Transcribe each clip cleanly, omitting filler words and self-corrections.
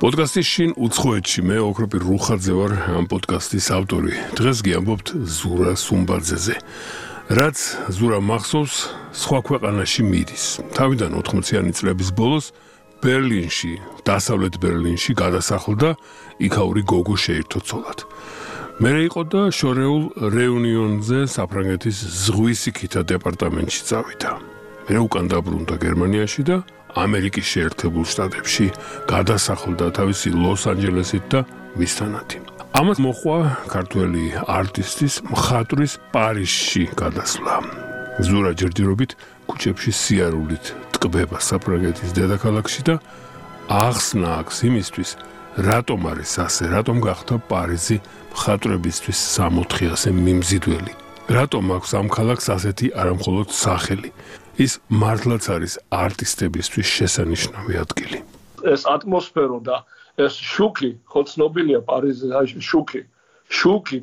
პოდკასტის შინ უცხოეთში მე ოქროპირ რუხაძე ვარ ამ პოდკასტის ავტორი. დღეს გიამბობთ ზურა სუმბაძეზე. რაც ზურა მახსოვს, სხვა ქვეყანაში მიდის. თავიდან 80-იანი წლების ბოლოს ბერლინში, დასავლეთ ბერლინში გადასახლდა, იქაური გოგო შეირთო ცოლად. მერე იყო და შორეულ რეუნიონზე საფრანგეთის ზღვის იქითა დეპარტამენტში წავიდა. მერე უკან დაბრუნდა გერმანიაში და ამერიკის შეერთებულ შტატებში გადასახლდა თავისი ლოს-ანჯელესით და მისთანათი. ამას მოყვა ქართველი არტისტის მხატვრის პარიზში გადასვლა. ზურა ჯერჯერობით ქუჩებში სიარულით ტკბება საფრანგეთის დედაქალაქში და ახსნა აქვს იმისთვის, რატომ არის ასე, რატომ გახდა პარიზი მხატვრებისთვის 64-ზე მიმზიდველი. რატომ აქვს ამ ქალაქს ასეთი არამხოლოდ სახელი. ის მართლაც არის არტისტებისთვის შესანიშნავი ადგილი. ეს ატმოსფერო და ეს შუქი, ხო ცნობილია პარიზის შუქი,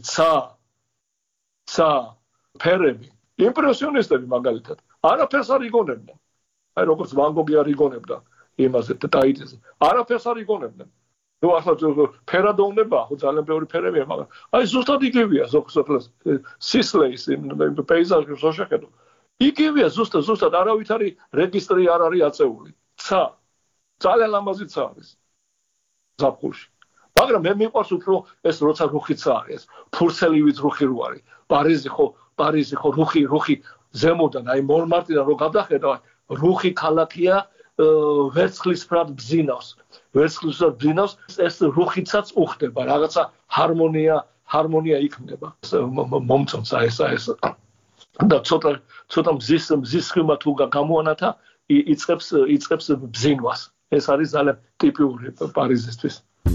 ცა, ფერები, იმპრესიონისტები მაგალითად, არაფერს არ იგონებდნენ. აი როგორც ვან გოგი არ იგონებდა იმაზე ტაიტიზე, არაფერს არ იგონებდნენ. ნუ ახლა ფერადოვნება, ხო ძალიან ბევრი ფერებია, მაგრამ აი ზუსტად იგივეა ზოგადად სისლეის პეიზაჟი შეხედო. იგივეა ზუსტად არავითარი რეგისტრი არ არის აწეული. ძალიან ლამაზი ცა არის ზაფხულში. მაგრამ მე მიყვარს უფრო ეს როცა რუხიცა არის, ფურცელივით რუხი რო არის. პარიზი ხო რუხი ზემოდან, აი მონმარტიდან რო გადახედა, რუხი ქალაქია ვერცხლისფრად ბზინავს. ეს რუხიცაც უხდება, რაღაცა ჰარმონია იქნება. მომწონს ეს და ცოტა მზის ხმა თუ გამოანათა იწყებს ბზინვას. ეს არის ძალიან ტიპიური პარიზისთვის.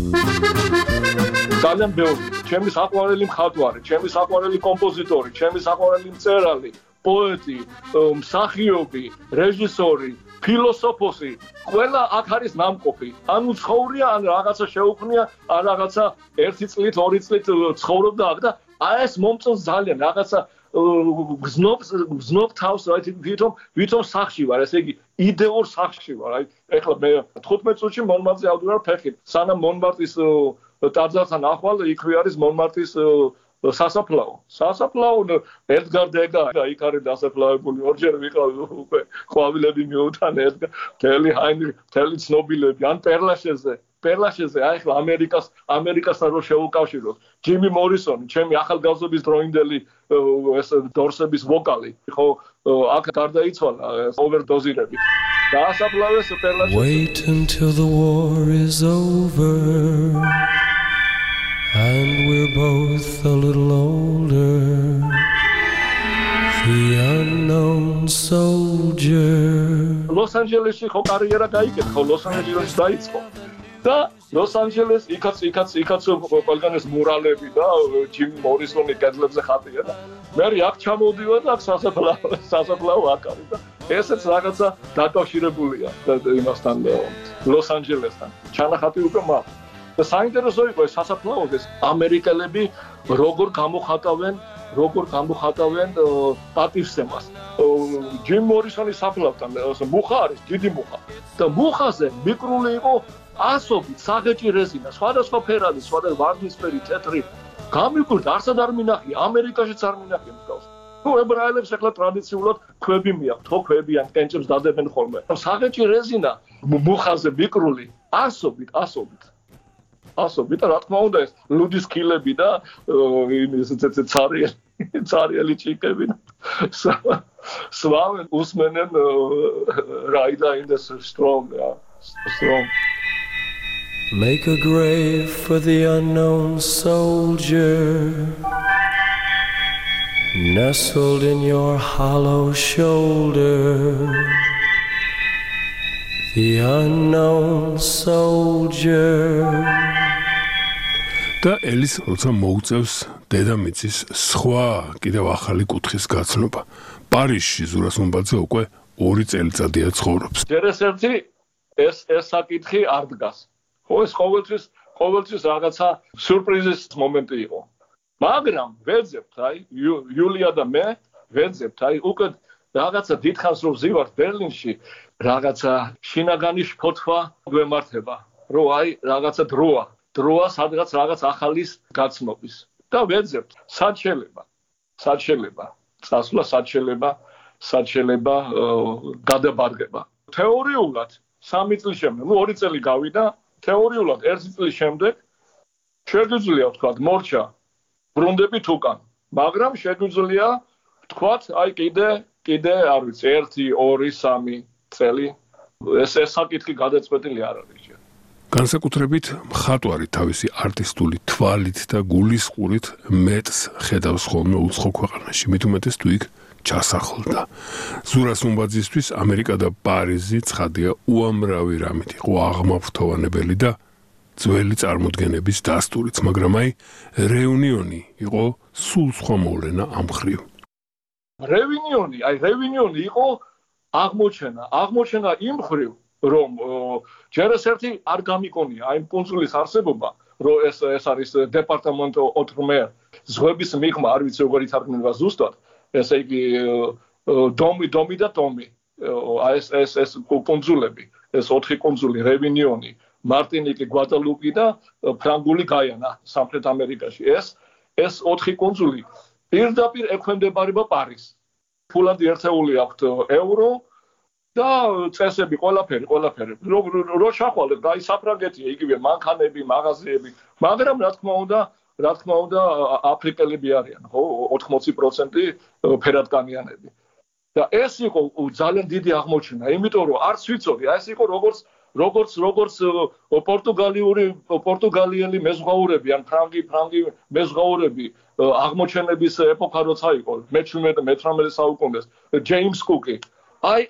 ძალიან ბევრი, ჩემი საყვარელი მხატვარი, ჩემი საყვარელი კომპოზიტორი, ჩემი საყვარელი მწერალი, პოეტი, მსახიობი, რეჟისორი, ფილოსოფოსი, ყველა აქ არის ნამყოფი. ანუ ცხოვრია, ან რაღაცა შეუქმნია, ან რაღაცა 1 წლით, 2 წლით ცხოვრობდა აქ და ეს მომწონს ძალიან, რაღაცა გზნობ თავს, ვითომ სახში ვარ, ესე იგი იდეურ სახში ვარ. აი, ეხლა მე 15 წუთში მონმარტზე ავდივარ ფეხით. სანამ მონმარტის ტაძართან ახვალ, იქვე არის მონმარტის სასაფლაო. ედგარ დეგა, იქ არის დასაფლავებული, ორჯერ ვიყავი უკვე ყვავილები მიუტან ედგარ, მთელი ცნობილები, ან პერლაშეზე, აი ახლა ამერიკასთან რო შეუკავშიროთ, ჯიმი მორისონი, ჩემი ახალგაზრდობის დროინდელი ეს დორსების ვოკალი, ხო, აქ გარდაიცვალა ოვერდოზირებით. დაასაფლავეს პერლაშეზე. Wait until the war is over and we're both a little older. The unknown soldier. ლოს-ანჯელესში ხო კარიერა გაიკეთა, ლოს-ანჯელესში დაიწყო. და ლოს-ანჯელეს იქაც ყველგან ეს მურალები და ჯიმ მორისონი კედლებზე ხატია და მე აქ ჩამოვდივარ და აქ სასაფლაო აქ არის და ესეც რაღაცა დაკავშირებულია იმასთან ლოს-ანჯელესთან. ჩანახატი უკვე მაქვს. და საინტერესო იყო ეს სასაფლაოზე ამერიკელები როგორ გამოხატავენ პატივსემას. ჯიმ მორისონის საფლავთან მუხა არის, დიდი მუხა. და მუხაზე მიკრული იყო ასობით საღეჭი რეზინა, სხვადასხვა ფერადი, სხვადასხვა ვარდისფერი, თეთრი. გამიკვირდა, არსად არ მინახია, ამერიკაშიც არ მინახია მსგავს. ნუ ებრაელებს ახლა ტრადიციულად ქვები მიაქვთ, ხო, ქვები ან კენჭებს დადებენ ხოლმე. საღეჭი რეზინა მუხაზე მიკრული ასობით. და რა თქმა უნდა ეს ლუდის კილები და ცარიელი ჩიკები სვავენ უსმენენ Rider in the Storm. Make a grave for the unknown soldier, nestled in your hollow shoulder. The unknown soldier. და ელის როცა მოუწევს დედამიწის სხვა კიდევ ახალი კუთხის გაცნობა. პარიზში ზურა სუმბაძე უკვე 2 წელიწადია ცხოვრობს. ჯერ ეს საკითხი არ დგას. ხო, ეს ყოველთვის რაღაცა სიურპრიზის მომენტი იყო. მაგრამ ვეძებთ, აი, იულია და მე ვეძებთ, აი, უკვე რაღაცა დიდხანს რომ ვზივართ ბერლინში, რაღაცა შინაგანი შფოთვა გვემართება. რომ აი რაღაცა დროა სადღაც რაღაც ახალის გაცნობის და ვეძებთ სად შეიძლება წასვლა სად შეიძლება გადაბარგება თეორიულად 3 წლის შემდეგ 2 წელი გავიდა თეორიულად 1 წლის შემდეგ შეგვიძლია ვთქვათ მორჩა ბრუნდებით უკან მაგრამ შეგვიძლია ვთქვათ აი კიდე არ ვიცი 1 2 3 წელი ეს საკითხი გადაწყვეტილი არ არის განსაკუთრებით მხატვარი თავისი არტისტული თვალით და გულისყურით მეტს ხედავს ხოლმე უცხო ქვეყანაში მით უმეტეს თუ იქ ჩასახლდა ზურა სუმბაძისთვის ამერიკა და პარიზი ცხადია უამრავი რამით იყო აღმაფრთოვანებელი და ძველი წარმოდგენების დასტურიც მაგრამ აი რეუნიონი იყო სულ სხვა მოვლენა ამ მხრივ რევინიონი იყო აღმოჩენა იმ მხრივ რომ ჯერ ერთი არ გამიკონია აი კონსულის არსებობა რომ ეს არის დეპარტამენტო ოტრმერ ზღვების მიღმა არ ვიცი როგორ ითარგმნება ზუსტად ესე იგი დომი და ტომი აი ეს კონსულები ეს 4 კონსული რევინიონი მარტინიკი გვადალუპი და ფრანგული გაიანა სამხრეთ ამერიკაში ეს 4 კონსული პირდაპირ ექვემდებარება პარიზს ფულადი ერთეული აქვთ ევრო და წესები ყველაფერი რო შეხვალეთ და აი საფრანგეთია იგივე მანქანები მაღაზიები მაგრამ რა თქმა უნდა აფრიკელები არიან ხო 80% ფერადკანიანები და ეს იყო ძალიან დიდი აღმოჩენა იმიტომ რომ არც ვიცოდი აი ეს იყო როგორც პორტუგალიელი მეზღვაურები ან ფრანგი მეზღვაურები აღმოჩენების ეპოქა როცა იყო მე-18 საუკუნეს ჯეიმს კუკი აი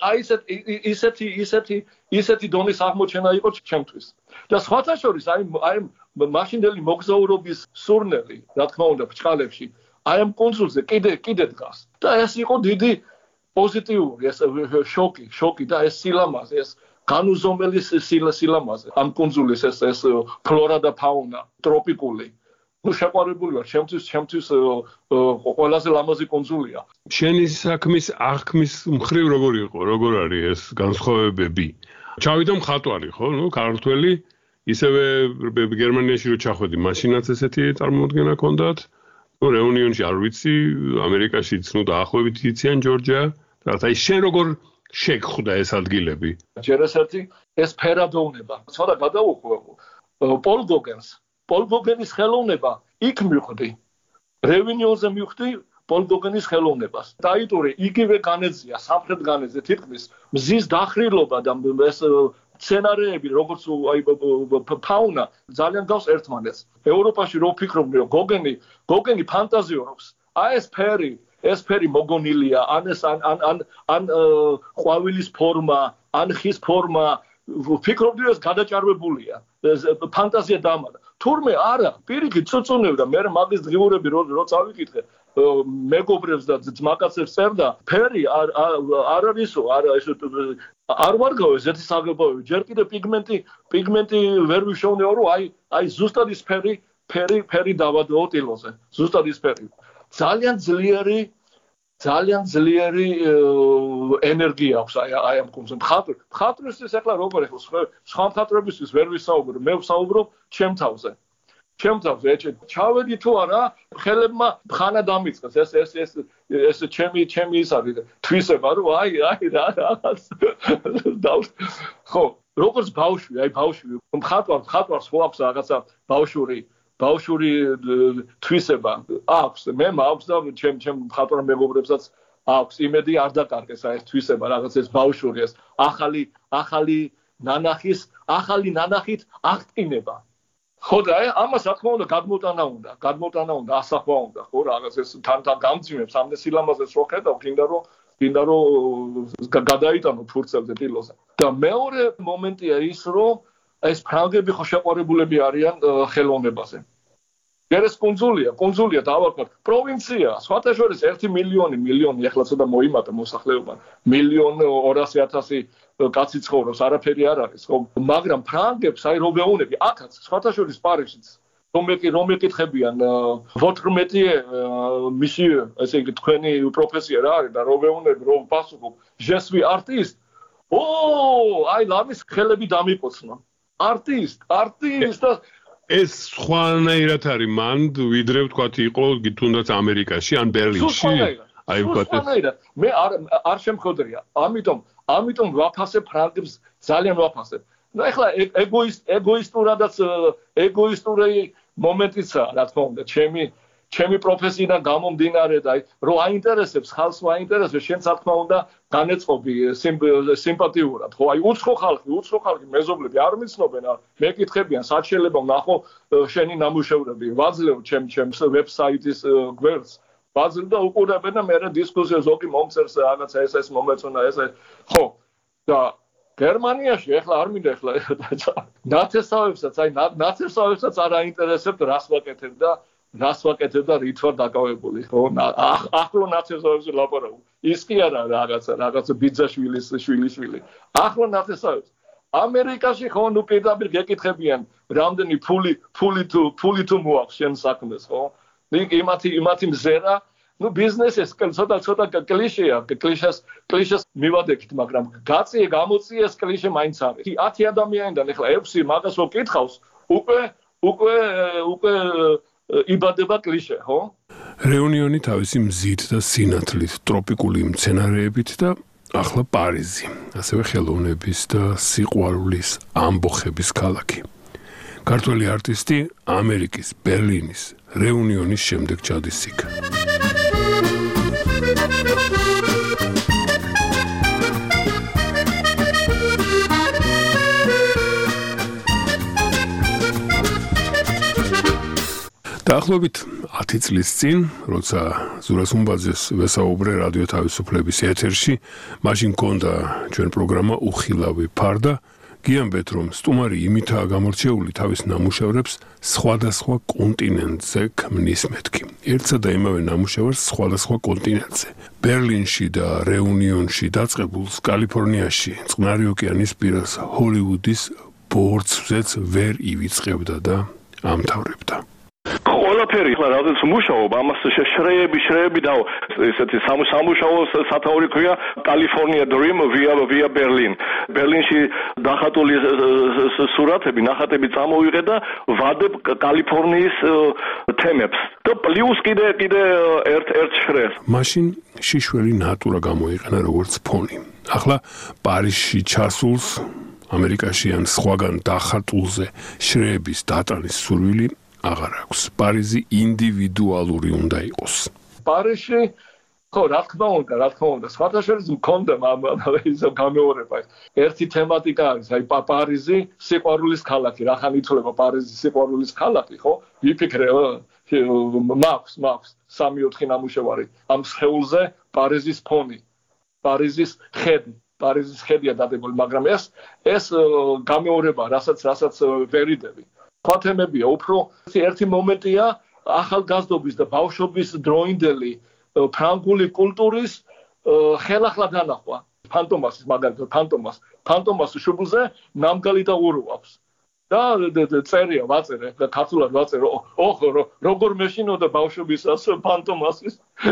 ისეთი დონის აღმოჩენა იყო ჩემთვის და სხვათა შორის აი მაშინდელი მოგზაურობის სურნელი რა თქმა უნდა ბჭყალებში აი ამ კონსულზე კიდე დგას და ეს იყო დიდი პოზიტიური ეს შოკი და ეს სილამაზე ეს განუზომელი სილამაზე ამ კონსულის ეს ფლორა და ფაუნა ტროპიკული შეყვარებული ვარ ჩემთვის ყველაზე ლამაზი კონსულია შენი საქმის აღქმის მხრივ როგორ არის ეს განსხვავებები ჩავიდა მხატვარი ხო ნუ ქართველი ისევე გერმანიაში რო ჩახვედი მაშინაც ესეთი წარმოუდგენა ჰქონდათ ნუ რეუნიონში არ ვიცი ამერიკაშიც ნუ დაახლოებით იციან ჯორჯია რათა ის შენ როგორ შეგხვდა ეს ადგილები ჯერ ეს ფერადოვნება ცოტა გადავუხვევ პოლ გოგენის ხელოვნება იქ მივხვდი რევინიონზე მივხვდი პოლ გოგენის ხელოვნებას დაიტურე იგივე განეძია სამხრეთ განეძზე თითქმის მზის დახრილობა და ეს სცენარეები როგორც აი ფაუნა ძალიან გავს ერთმანეთს ევროპაში რო ვფიქრობ რომ გოგენი ფანტაზიორობს აი ეს ფერი მოგონილია ან ყვავილის ფორმა ან ხის ფორმა ვფიქრობდი ეს გადაჭარბებულია ფანტაზია დამარა თურმე არა პირიქით წუწუნევდა მე მაგის დღიურები რო წავიკითხე მეგობრებს და ძმაკაცებს წერდა ფერი არ არისო არა ეს არ ვარგავ ესეთი საგებავები ჯერ კიდე პიგმენტი ვერ ვიშოვნეო რომ აი ზუსტად ის ფერი დავადო ტილოზე ზუსტად ის ფერი ძალიან ძლიერი ენერგია აქვს აი ამ კონსულს მხატვრისთვის ახლა როგორ ახლა სხვა მხატვრებისთვის ვერ ვისაუბრო მე ვსაუბრობ ჩემ თავზე ჩავედი თუ არა ხელებმა ხანა დამიწყეს ეს ჩემი ის არის თვისება რომ აი რა რაღაც ხო როგორც ბავშვი მხატვარს ხო აქვს რაღაცა ბავშვური თვისება აქვს მე მაქვს და ჩემ მხატვარ მეგობრებსაც აქვს იმედი არ დაკარგეს აი ეს თვისება რაღაც ეს ბავშვური ეს ახალი ნანახით აღტკინება ხო და ამას რა თქმა უნდა გადმოტანა უნდა ასახვა უნდა ხო რაღაც ეს თან გამძიმებს ამდე სილამაზეს რო ხედავ გინდა რომ გადაიტანო ფურცელზე ტილოზე და მეორე მომენტია ის რომ ეს ფრანგები ხო შეყვარებულები არიან ხელოვნებაზე ეს კონსულია დავარქვათ პროვინცია სხვათა შორის 1 მილიონი ახლა ცოტა მოიმატა მოსახლეობა 1,200,000 კაცი ცხოვრობს არაფერი არ არის ხო მაგრამ ფრანგებს აი რო ვეუბნები აქაც სხვათა შორის პარიზშიც რომ ეკითხებიან votre métier monsieur ესე იგი თქვენი პროფესია რა არის და რო ვეუბნები რომ პასუხობ je suis artiste აი ლამის ხელები დამიპოცნა არტისტ და ეს სხვანაირად არის მან ვიდრე ვთქვათ იყო თუნდაც ამერიკაში ან ბერლინში აი ვთქვათ მე არ შემხოდრია ამიტომ ვაფასებ ფრანგებს ძალიან ვაფასებ და ეხლა ეგოისტურადაც ეგოისტური მომენტიცაა რა თქმა უნდა ჩემი პროფესიიდან გამომდინარე და რო აინტერესებს ხალხს აინტერესებს შენ რა თქმა უნდა განეწყობი სიმპათიურად ხო აი უცხო ხალხი მეზობლები არ მიცნობენ მე კითხებიან სად შეიძლება ვნახო შენი ნამუშევრები ვაძლევ ჩემს ვებსაიტის გვერდს ვაძლევ და უყურებენ და მე დისკუსია ზოგი მომწერს რაღაცა ეს მომეწონა ეს ხო და გერმანიაში ეხლა არ მინდა ეხლა ნაცესავებსაც არ აინტერესებთ რას ვაკეთებ და რით ვარ დაკავებული ხო ახლო ნაცესავებზე ლაპარაკობ ის კი არა რაღაცა ბიძაშვილის შვილი ახლო ნაცესავებს ამერიკაში ხო ნუ პირდაპირ გეკითხებიან რამდენი ფული თუ მოაქვს შენ საქმეს ხო იმათი მზერა ნუ ბიზნესის ცოტა კლიშეა კლიშეს მივადექით მაგრამ გაწიე გამოწიე ეს კლიშე მაინც არის 10 ადამიანიდან ეხლა 6 მაგას რო კითხავს უკვე იბადება კლიშე ხო რეუნიონი თავისი მზით და სინათლით ტროპიკული მცენარეებით და ახლა პარიზი ასევე ხელოვნების და სიყვარულის ამბოხების ქალაქი ქართველი არტისტი ამერიკის ბერლინის რეუნიონის შემდეგ ჩადის იქ დაახლოებით 10 წლის წინ, როცა ზურა სუმბაძეს ვესაუბრე რადიო თავისუფლების ეთერში, მაშინ მქონდა ჩვენ პროგრამა უხილავი ფარდა, გიამბეთ რომ სტუმარი იმითაა გამორჩეული თავის ნამუშევრებს სხვადასხვა კონტინენტზე ქმნის მეთქი. ერთსა და იმავე ნამუშევარს სხვადასხვა კონტინენტზე. ბერლინში და რეუნიონში დაწყებულს კალიფორნიაში, წყნარი ოკეანის პირას ჰოლივუდის ბორცვზეც ვერ ივიწყებდა და ამთავრებდა. ყველაფერი ხლა რადგან მუშაობ ამას შრეები და ესეთი სამუშაო სათაური ქვია კალიფორნია დრიმ via ბერლინ ბერლინში დახატული სურათები ნახატები წამოვიღე და ვადებ კალიფორნიის თემებს და პლუს კიდე ერთ შრეს მაშინ შიშველი ნატურა გამოიყენა როგორც ფონი ახლა პარიზში ჩასულს ამერიკაში ან სხვაგან დახატულზე შრეების დატანის სურვილი აღარ აქვს. პარიზი ინდივიდუალური უნდა იყოს. პარიზში ხო, რა თქმა უნდა, სხვათა შორის მქონდა ის გამეორება. ერთი თემატიკა არის, აი პარიზი სიყვარულის ქალაქი, რახან ითვლება პარიზი სიყვარულის ქალაქი, ხო? ვიფიქრე, მაქვს 3-4 ნამუშევარი ამ სხეულზე პარიზის ფონი, პარიზის ხედია დადებული, მაგრამ ეს გამეორება, რასაც ვერიდები. ფათემებია უფრო ერთი მომენტია ახალგაზრდობის და ბავშვობის დროინდელი ფრანგული კულტურის ხელახლა დანახვა ფანტომასის მაგალითად ფანტომას შუბლზე ნამგალი და ურუ აქვს და წერია ვაწერე და ქართულად ვაწერე როგორ მეშინოდა ბავშვობისას ფანტომასის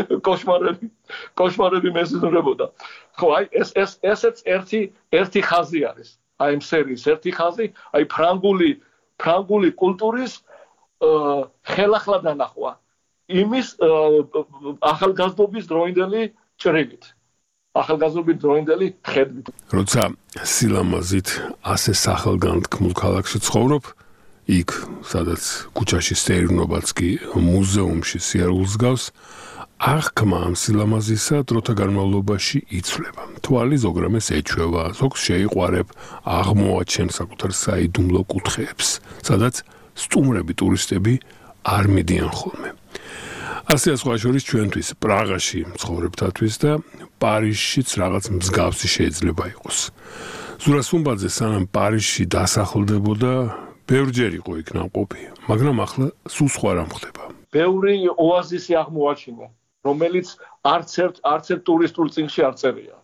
კოშმარები მეზიზმრებოდა ხო აი ესეც ერთი ხაზი არის აი ამ სერიის ერთი ხაზი აი ფრანგული კულტურის ხელახლა დანახვა იმის ახალგაზრდობის დროინდელი ჭრილით ახალგაზრდობის დროინდელი ხედვით როცა სილამაზით ასე სახელგანთქმულ ქალაქში ცხოვრობ იქ სადაც ქუჩაში სტერნობაც კი მუზეუმში სიარულს გავს აღქმა ამ სილამაზისა დროთა განმავლობაში იცვლება. თვალი ზოგრამეს ეჩვევა, ზოგს შეიყვარებ, აღმოაჩენ საკუთარ საიდუმლო კუთხეებს, სადაც სტუმრები, ტურისტები არ მიდიან ხოლმე. ასეა სხვა შორის ჩვენთვის პრაღაში მცხოვრებთათვის და პარიზშიც რაღაც მსგავსი შეიძლება იყოს. ზურა სუმბაძე სანამ პარიზში დასახლდებოდა, ბევრჯერ იყო იქ ნამყოფი, მაგრამ ახლა სულ სხვა რამ ხდება. ბევრი ოაზისი აღმოაჩინა. რომელიც არც ერთ ტურისტულ წიგნში არ წერია.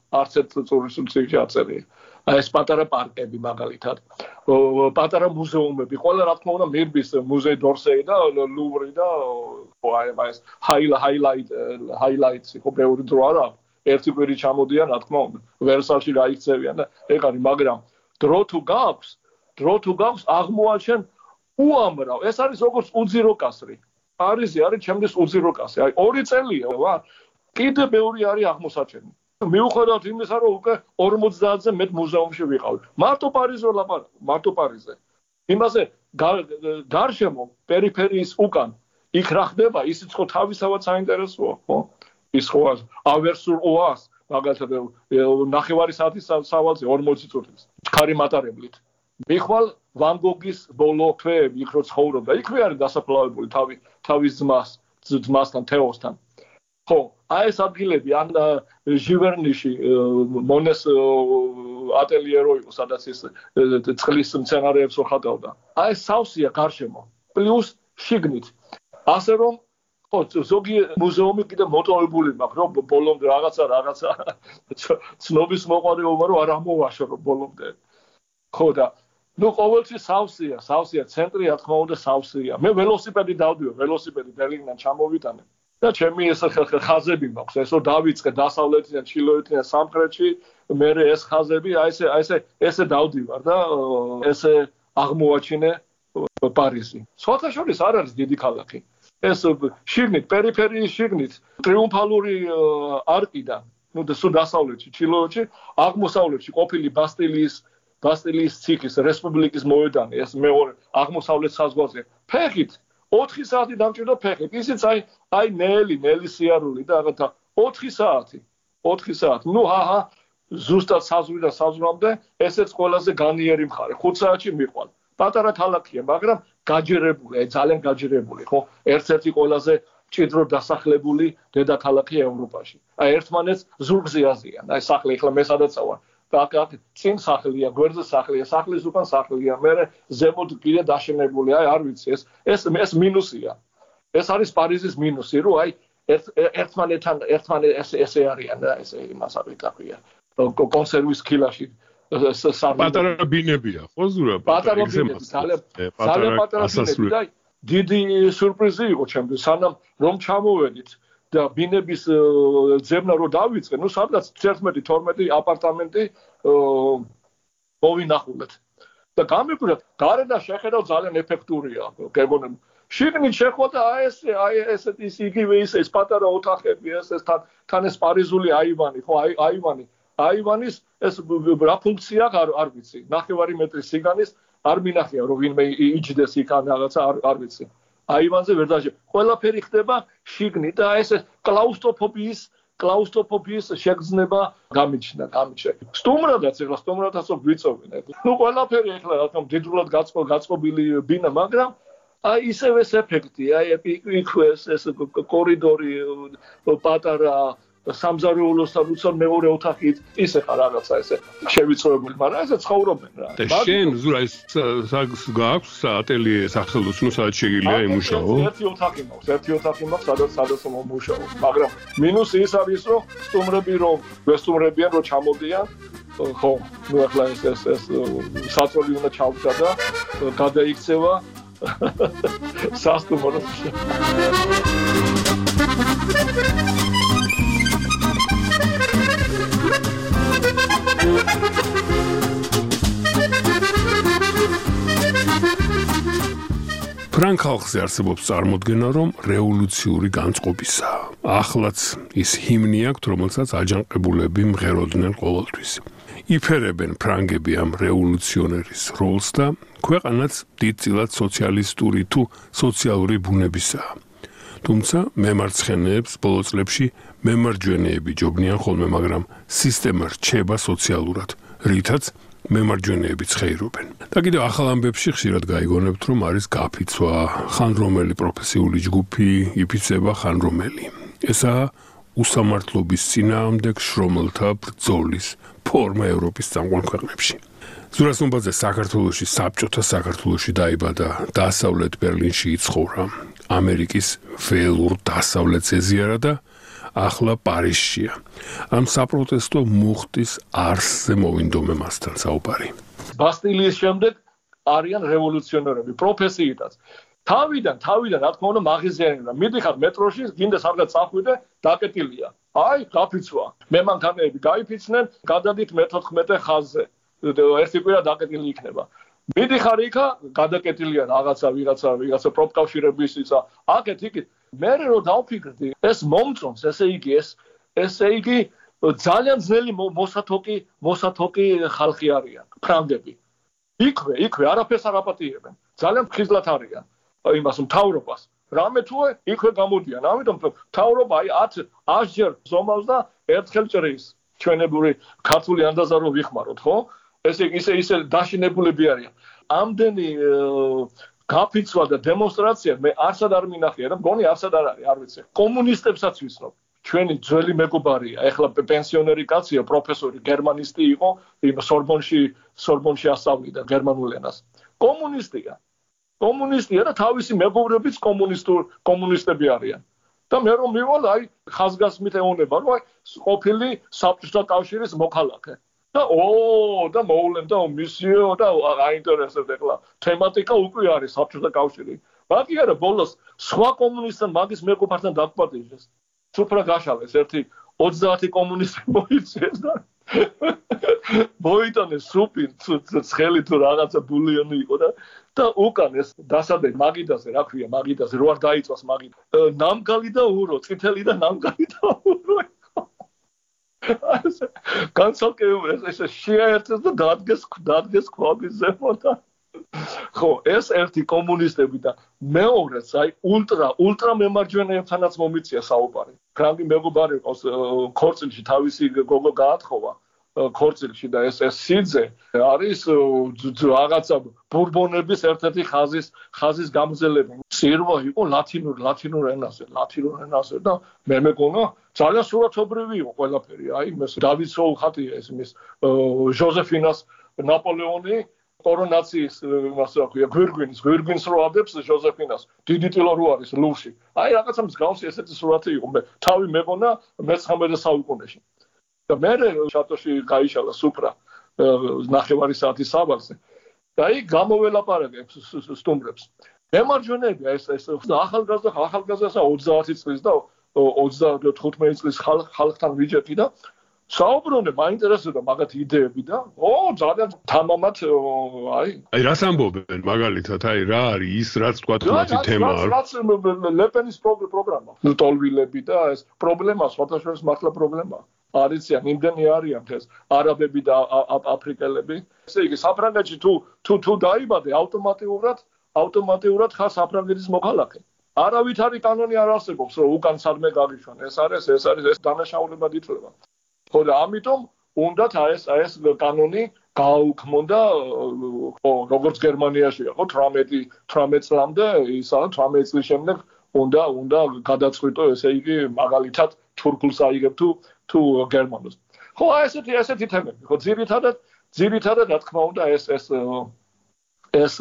ეს პატარა პარკები მაგალითად. პატარა მუზეუმები, ყველა რა თქმა უნდა მირბის მუზეი დორსეი და ლუვრი და ეს ჰაილაიტი ხო ბევრი დრო არა. ერთი კვირი ჩამოდიან რა თქმა უნდა. ვერსალში გაიქცევიან და ეგ არის, მაგრამ დრო თუ გაქვს დრო თუ გაქვს აღმოაჩენ უამრავ ეს არის როგორც უძირო კასრი პარიზი არის ჩემთვის უძირო კასრი აი 2 წელია ვარ კიდე ბევრი არის აღმოსაჩენი მიუხედავად იმისა რომ უკვე 50-ზე მეტ მუზეუმში ვიყავი მარტო პარიზზე ლაპარაკობ მარტო პარიზზე იმაზე გარშემო პერიფერიის უკან იქ რა ხდება ისიც ხო თავისავად საინტერესოა ხო ის ხო ავერსურ ოას მაგალითად ნახევარი საათის სავალზე 40 წუთის ჩქარი მატარებლით მიხვალ ვან გოგის ბოლო თვეები იქ რო ცხოვრობდა იქვე არის დასაფლავებული თავის ძმასთან თეოსთან ხო აი ეს ადგილები ან ჟივერნიში მონეს ატელიე რო იყო სადაც ის წყლის მცენარეებს რო ხატავდა აი სავსეა გარშემო პლუს შიგნით ასე რომ ხო ზოგი მუზეუმი კიდე მოტოვებული მაქვს რომ ბოლომდე რაღაცა ცნობის მოყარეობა რომ არ ამოვაშო რომ ბოლომდე ხო და ნუ ყოველთვის სავსეა ცენტრი რა თქმა უნდა სავსეა მე ველოსიპედი დავდივარ ველოსიპედი ბერლინიდან ჩამოვიტანე და ჩემი ეს ხაზები მაქვს ესო დავიწყე დასავლეთიდან ჩრდილოეთიდან სამხრეთში მე ეს ხაზები აი ესე დავდივარ და ესე აღმოაჩინე პარიზი სხვათაშორის არ არის დიდი ქალაქი ეს შიგნით პერიფერიის შიგნით ტრიუმფალური არკიდან ნუ დასავლეთში ჩრდილოეთში აღმოსავლეთში ყოფილი ბასტილიის ციხის რესპუბლიკის მოედანი ეს მეორე აღმოსავლეთ საზღვარზე ფეხით 4 საათი დამჭირდა ფეხით ისიც აი ნელი სიარული და რაღაცა 4 საათი ნუ ზუსტად საზღვრიდან საზღვრამდე ესეც ყველაზე განიერი მხარე 5 საათში მიყვალ პატარა ქალაქია მაგრამ გაჯერებული ძალიან გაჯერებული ხო ერთ-ერთი ყველაზე ჭიდროდ დასახლებული დედაქალაქი ევროპაში აი ერთმანეთს ზურგზე აზიან აი სახლი ახლა მე სადაც ვარ და წინ სახლია გვერდზე სახლია სახლის უკან სახლია მე ზემოთ კიდე დაშენებული აი არ ვიცი ეს მინუსია ეს არის პარიზის მინუსი რომ აი ერთმანეთთან ესე არიან და ესე იმას აკეთებია კონსერვის კილაში პატარა ბინებია ხო ზურა პატარა ბინები ძალიან პატარა ბინები და დიდი სიურპრიზი იყო ჩემთვის სანამ რომ ჩამოვედით და ბინების ძებნა რო დავიწყე ნუ სადღაც 11-12 აპარტამენტი მოვინახულეთ და გამიკვირდა გარედან შეხედავ ძალიან ეფექტურია გეგონა შიგნით შეხვდა აი ესეთი იგივე ის პატარა ოთახები ეს თან ეს პარიზული აივანი ხო აივანის ეს რა ფუნქცია არ ვიცი ნახევარი მეტრის სიგანის არ მინახია რომ ვინმე იჯდეს იქ ან რაღაცა არ ვიცი აივანზე ვერ დაჟე ყველაფერი ხდება შიგნით და ეს კლაუსტროფობიის შეგრძნება გამიჩნდა სტუმრადაც გვიწოვენ ნუ ყველაფერი ახლა რა თქმა უნდა დიდრულად გაწყობილი ბინა მაგრამ აი ისევ ეს ეფექტი აი ეს კორიდორი პატარა სამზარეულოსთან უცებ მეორე ოთახით ისე ხარ რაღაცა ესე შევიწროებული მაგრამ ესე ცხოვრობენ რა და შენ ზურა ეს გაქვს ატელიე სახელოსნო სადაც შეგიძლია იმუშაო ერთი ოთახი მაქვს სადაც მომუშაო მაგრამ მინუსი ის არის რომ სტუმრები რომ ვესტუმრებიან რომ ჩამოდიან ხო ნუ ახლა ეს საწოლი უნდა ჩავდგა და გადაიქცევა სასტუმრო ფრანგ ხალხზე არსებობს წარმოდგენა, რომ რევოლუციური განწყობისაა. ახლაც ის ჰიმნი აქვს, რომელსაც აჯანყებულები მღეროდნენ ყოველთვის. იფერებენ ფრანგები ამ რევოლუციონერის როლს და ქვეყანაც დიდწილად სოციალისტური თუ სოციალური ბუნებისაა. თუმცა მემარცხენეებს ბოლო წლებში მემარჯვენეები ჯობნიან ხოლმე, მაგრამ სისტემა რჩება სოციალურად, რითაც მემარჯვენეები ცხეირობენ. და კიდევ ახალ ამბებში ხშირად გაიგონებთ, რომ არის გაფიცვა, ხან რომელი პროფესიული ჯგუფი იფიცება, ხან რომელი. ესაა უსამართლობის წინააღმდეგ შრომელთა ბრძოლის ფორმა ევროპის წამყვან ქვეყნებში. ზურა სუმბაძე საქართველოში საბჭოთა საქართველოში დაიბადა, დასავლეთ ბერლინში იცხოვრა, ამერიკის ველურ დასავლეთს ეზიარა და ახლა პარიზშია. ამ საპროტესტო მუხტის არსზე მოვინდომე მასთან საუბარი. ბასტილიის შემდეგ არიან რევოლუციონერები, პროფესიითაც. თავიდან რა თქმა უნდა მაღიზიანებდა. მიდიხარ მეტროში, გინდა სადღაც წახვიდე, დაკეტილია. აი, გაფიცვა. მე მანქანები გაიფიცნენ, გადადით მე-14 ხაზზე. ერთი კვირა დაკეტილი იქნება. მიდიხარ იქა, გადაკეტილია ვიღაცა პროფკავშირების ისა. აქეთ იქით მე რომ დავფიქრდი, ეს მომწონს, ესე იგი ძალიან ძნელი მოსათოკი ხალხი არიან, ფრანგები. იქვე არაფერს არ აპატიებენ. ძალიან ხიზლად არიან იმას მთავრობას. რამე თუ იქვე გამოდიან. ამიტომ მთავრობა 10 ჯერ ზომავს და ერთხელ ჭრის. ჩვენებური ქართული ანდაზა რო ვიხმაროთ, ხო? ისე დაშინებულები არიან. ამდენი გაფიცვა და დემონსტრაცია მე არსად არ მინახია და მგონი არსად არ არის, არ ვიცი. კომუნისტებსაც ვიცნობ. ჩვენი ძველი მეგობარია, ეხლა პენსიონერი კაცია, პროფესორი, გერმანისტი იყო, სორბონში ასწავლიდა გერმანულ ენას. კომუნისტია და თავისი მეგობრებიც კომუნისტები არიან. და მე რომ მივალ, ხაზგასმით ეუბნება, რომ ყოფილი საბჭოთა კავშირის მოქალაქე. და და მოვლენ და მისიო და აინტერესებს ეხლა თემატიკა უკვე არის საბჭოთა კავშირი. ბაკი არა ბოლოს სხვა კომუნისტთან მაგის მეგობართან დაგპატიჟეს. სუფრა გაშალეს ერთი 30 კომუნისტი მოიწეს და მოიტანეს სუპი ცხელი თუ რაღაცა ბულიონი იყო და უკან ეს დასადე მაგიდაზე რა ქვია მაგიდაზე რო არ დაიწვას მაგიდა ნამგალი და ურო წითელი და ნამგალი და ურო განსაკუთრებით ეს შეერთეს და დადგეს ქვაბის ზემო და ხო ეს ერთი კომუნისტები და მეორეც ულტრა მემარჯვენეებთანაც მომიწია საუბარი ფრანგი მეგობარი ყავს ქორწილში თავისი გოგო გაათხოვა ქორწილში და ეს სიძე არის რაღაცა ბურბონების ერთ-ერთი ხაზის გამძლები სირვა იყო ლათინურ ენაზე და მე მეგონა ძალიან სურათობრივი იყო ყველაფერი ეს დავით სოუხატია ეს მის ჟოზეფინას ნაპოლეონი კორონაციის იმას რა ქვია გვირგვინს რო ადებს ჟოზეფინას დიდი ტილო რო არის ლუვში რაღაცა მსგავსი ესეთი სურათი იყო მე თავი მეგონა მე-19 საუკუნეში და მე შატოში გაიშალა სუფრა ნახევარი საათის საბარზე და იქ გამოველაპარაკებს სტუმრებს მემარჯვენეები ეს ახალგაზრდა 30 წლის და 35 წლის ხალხთან ვიჯექი და საუბრობდნენ მაინტერესებდა მაგათ იდეები და ძალიან თამამად აი რას ამბობენ მაგალითად რა არის ის რაც თქვა თმათი თემა რაც ლეპენის პროგრამა ტოლვილები და ეს პრობლემა სხვათაშორის მართლა პრობლემა არიციან იმდენი არიან ეს არაბები და აფრიკელები ესე იგი საფრანგეთში თუ დაიბადე ავტომატურად ხარ საფრანგეთის მოქალაქე არავით არის კანონი არ არსებობს რომ უკან სადმე გაგიშვან ეს არის დანაშაულებად ითვლება ხო და ამიტომ უნდათ ეს კანონი გააუქმონ და როგორც გერმანიაშია ხო 18 წლამდე ისა 18 წლის შემდეგ უნდა გადაწყვიტო ესე იგი მაგალითად თურქულს აიღებ თუ გერმანულს ხო ესეთი თემები ხო ძირითადად რა თქმა უნდა ეს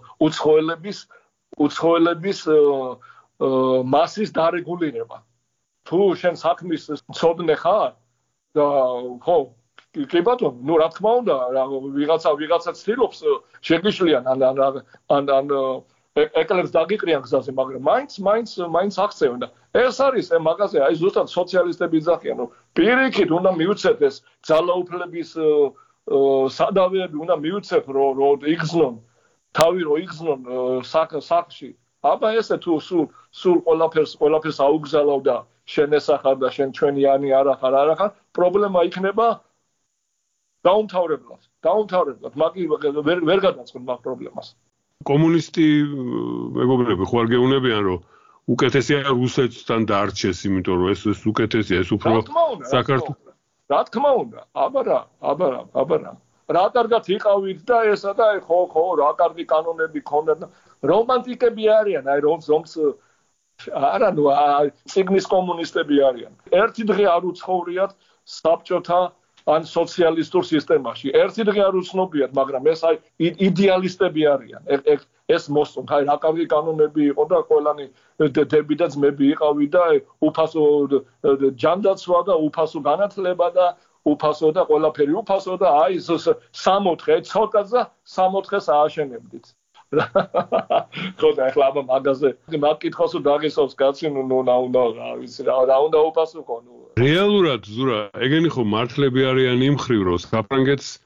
უცხოელების მასის დარეგულირება თუ შენ საქმის მცოდნე ხარ და ხო კი ბატონო ნუ რა თქმა უნდა ვიღაცა ცდილობს შეგიშლიან ან ეკლებს დაგიყრიან გზაზე მაგრამ მაინც აღწევენ და ეს არის მაგაზე აი ზუსტად სოციალისტები იძახიან რომ პირიქით უნდა მიუცეთ ეს ძალაუფლების სადავეები უნდა მიუცეთ რომ იგზნონ თავი რომ იგზნონ სახლში აბა ესე თუ სულ ყველაფერს აუგზავნავ და შენ ესახარ და შენ ჩვენიანი არ ახარ პრობლემა იქნება დაუმთავრებლად მაგი ვერ გადაწყენ მაგ პრობლემას კომუნისტი მეგობრები ხო არ გეუბნებიან რომ უკეთესია რუსეთთან დარჩეს იმიტომ რომ ეს უკეთესია ეს უფრო საქართველოს რა თქმა უნდა აბარა რა კარგად იყავით და ესა და ხო რა კარგი კანონები ქონდა რომანტიკები არიან აი რომს არა ნუ ციგნის კომუნისტები არიან ერთი დღე არ უცხოვრიათ საბჭოთა ან სოციალისტურ სისტემაში ერთი დღე არ უცნობიათ მაგრამ ეს აი იდეალისტები არიან ეს მოსწონთ აი რა კარგი კანონები იყო და ყველანი დები და ძმები იყავით და უფასო ჯანდაცვა და უფასო განათლება და უფასო და ყველაფერი უფასო და აი 60 ცოტაზე 60-ს ააშენებდით ხო და ახლა ამ მაგაზე მაგ კითხვას დაგესვავს კაცი ნუ რა ვიცი რა უნდა უპასუხო ნუ რეალურად ზურა ეგენი ხო მართლები არიან იმ ხრივ რომ საფრანგეთს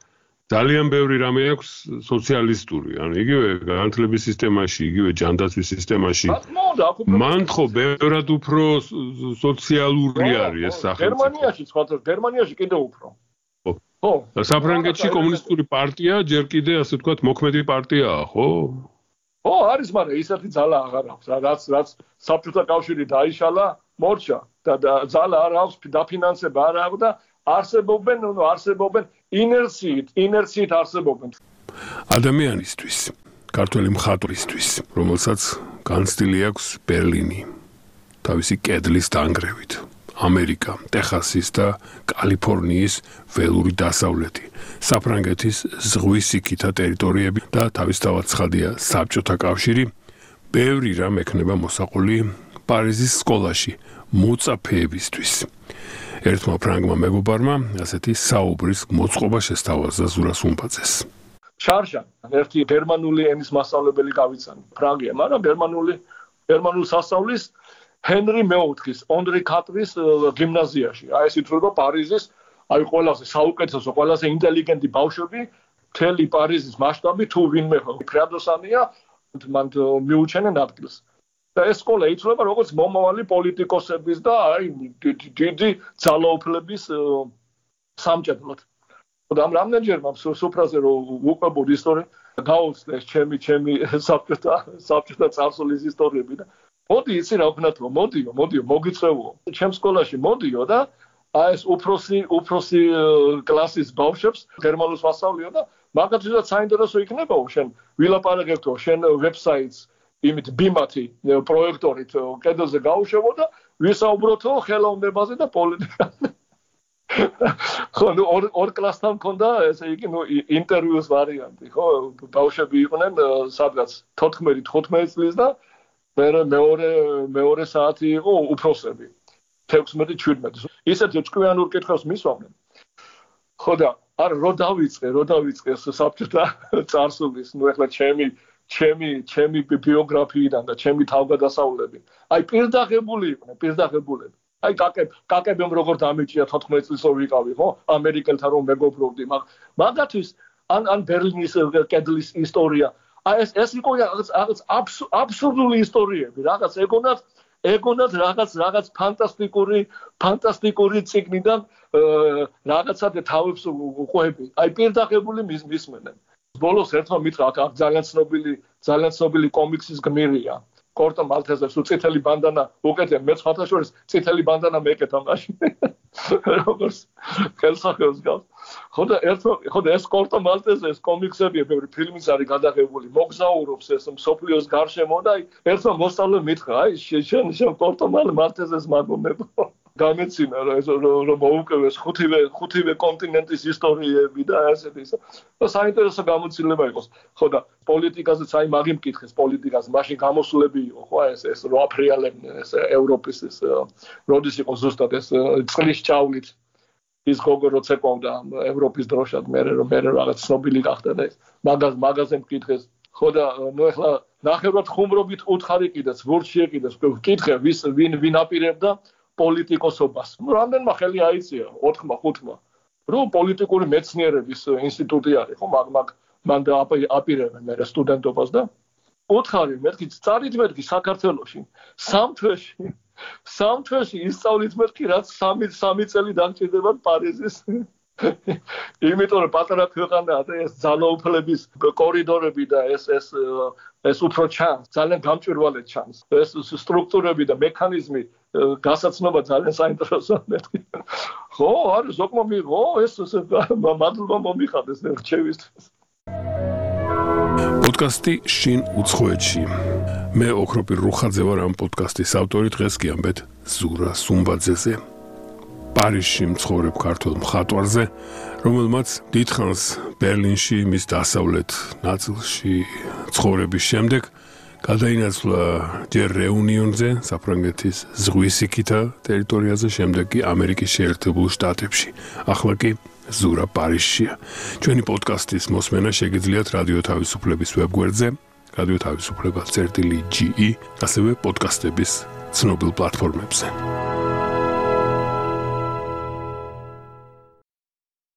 ძალიან ბევრი რამე აქვს სოციალისტური, ანუ იგივე განათლების სისტემაში, იგივე ჯანდაცვის სისტემაში. მან ხო ბევრად უფრო სოციალური არის ეს სახელმწიფო. გერმანიაში კიდევ უფრო. ხო. საფრანგეთში კომუნისტური პარტია ჯერ კიდე ასე ვთქვათ მოქმედი პარტიაა, ხო? ხო, არის, მაგრამ ისეთი ძალა აღარ აქვს, რაც საბჭოთა კავშირი დაიშალა, მორჩა და ძალა არ აქვს, დაფინანსება არ აქვს და არსებობენ ინერციით არსებობენ. ადამიანისთვის, ქართველი მხატვრისთვის, რომელსაც განცდილი აქვს ბერლინი, თავისი კედლის დანგრევით, ამერიკა, ტეხასის და კალიფორნიის ველური დასავლეთი, საფრანგეთის ზღვის იქითა ტერიტორიები და თავისთავად ცხადია საბჭოთა კავშირი, ბევრი რამ ექნება მოსაყოლი პარიზის სკოლაში მოწაფეებისთვის. ერთმა ფრანგმა მეგობარმა ასეთი საუბრის მოწყობა შესთავაზა ზურა სუმბაძეს. შარშან, ერთი გერმანული ენის მასწავლებელი გავიცანი, ფრანგია, მაგრამ გერმანულ სასწავლის ჰენრი მეოთხის, ონდრი კატრის გიმნაზიაში. აი ეს ითვლება პარიზის, აი ყველაზე საუკეთესო, ყველაზე ინტელიგენტი ბავშვები, მთელი პარიზის მასშტაბით თუ ვინმე ფრადოსანია, მან მიუჩენენ ადგილს. და ეს სკოლა ითვლება როგორც მომავალი პოლიტიკოსების და აი დიდი ძალაუფლების სამჭედლოდ. და ამ რამდენჯერმა სუფრაზე რომ უყვებოდ ისტორია, გაუცნეს ჩემი საბჭოთა წარსულის ისტორიები და მოდი იცი რა ვქნათო, მოდიო, მოგიწევო. ჩემ სკოლაში მოდიო და აი ეს უფროსი კლასის ბავშვებს გერმანულს ვასწავლიო და მაგათვისაც საინტერესო იქნებაო შენ ვილაპარაკებთო შენ ვებსაიტს იმით ბიმათი პროექტორით კედელზე გაუშვებო და ვისაუბროთო ხელოვნებაზე და პოლიტიკაზე. ხო, ორ კლასთან მქონდა ესე იგი ინტერვიუს ვარიანტი, ხო, ბავშვები იყვნენ სადღაც 14-15 წლის და მეორე საათი იყო უფროსები 16-17. ისეთი ჭკვიანურ კითხვებს მისვამდნენ. ხო და არ რო დავიწყე საბჭოთა წარსულის, ნუ ეხლა ჩემი ბიოგრაფიიდან და ჩემი თავგადასავლები. აი პირდაღებული იყვნენ. აი კაკებემ როგორ დამიჭია 14 წლის რომ ვიყავი, ხო? ამერიკელთან რომ მეგობრობდი, მაგათთვის ან ბერლინის კედლის ისტორია. აი ეს იყო რაღაც აბსურდული ისტორიები, რაღაც ეგონათ რაღაც ფანტასტიკური ციგნიდან რაღაცა თავს უყვები. აი პირდაღებული მისმენენ. ბოლოს ერთმა მითხრა, აქ ძალიან ცნობილი კომიქსის გმირია. კორტო მალთეზებს უწითელი ბანდანა უკეთე, მეც ხათაშორის წითელი ბანდანა მეკეთა მაშინ. როგორც ხელსახელს გავს. ხო და ეს კორტო მალთეზეს კომიქსები, ბევრი ფილმიც არის გადაღებული, მოგზაურობს ეს მსოფლიოს გარშემო და ერთმა მოსწავლემ მითხრა, აი შენ კორტო მალთეზეს მაგომებო. გამეცინა რომ მოუკვეს ხუთივე კონტინენტის ისტორიები და ასეთი ისე. და საინტერესო გამოცდილება იყოს. ხო და პოლიტიკაზეც აი მაგი მკითხეს პოლიტიკას, მაშინ გამოსულები იყო, ხო, ეს რო აფრიალებდნენ ეს ევროპის ეს როდის იყო ზუსტად ეს წყლის ჭავლით ის გოგო რო ცეკვავდა ევროპის დროშად, მე რაღაც ცნობილი გახდა და ეს მაგაზე მკითხეს. ხო და ნუ ეხლა ნახევრად ხუმრობით უთხარი კიდეც ვორდში ეყიდეს, ვკითხე ვინ აპირებდა პოლიტიკოსობას. რამდენმა ხელი აიწია 4-5-მა. რომ პოლიტიკური მეცნიერების ინსტიტუტი არის, ხო, მან აპირებენ მე სტუდენტობას და უთხარი მეთქი წარით მეთქი საქართველოში სამ თვეში ისწავლით მეთქი რაც 3 წელი დაგჭირდებათ პარიზის. იმიტომ რომ პატარა ქვეყანაა და ეს ძალაუფლების კორიდორები და ეს უფრო ჩანს, ძალიან გამჭვირვალე ჩანს. ეს სტრუქტურები და მექანიზმი გასაცნობა ძალიან საინტერესოა მეთქი. ხო, არის ზოგმა მიიღო ეს მადლობა მომიხადეს რჩევისთვის. პოდკასტი შინ უცხოეთში. მე ოქროპირ რუხაძე ვარ ამ პოდკასტის ავტორი, დღეს გიამბეთ ზურა სუმბაძეზე. პარიზში მცხოვრებ ქართველ მხატვარზე, რომელმაც დიდხანს ბერლინში მის დასავლეთ ნაწილში ცხოვრების შემდეგ გადაინაცვლა ჯერ რეუნიონზე, საფრანგეთის ზღვის იქითა ტერიტორიაზე, შემდეგ კი ამერიკის შეერთებულ შტატებში. ახლა კი ზურა პარიზშია. ჩვენი პოდკასტის მოსმენა შეგიძლიათ რადიო თავისუფლების ვებგვერდზე, რადიო თავისუფლება.ge, ასევე პოდკასტების ცნობილ პლატფორმებზე.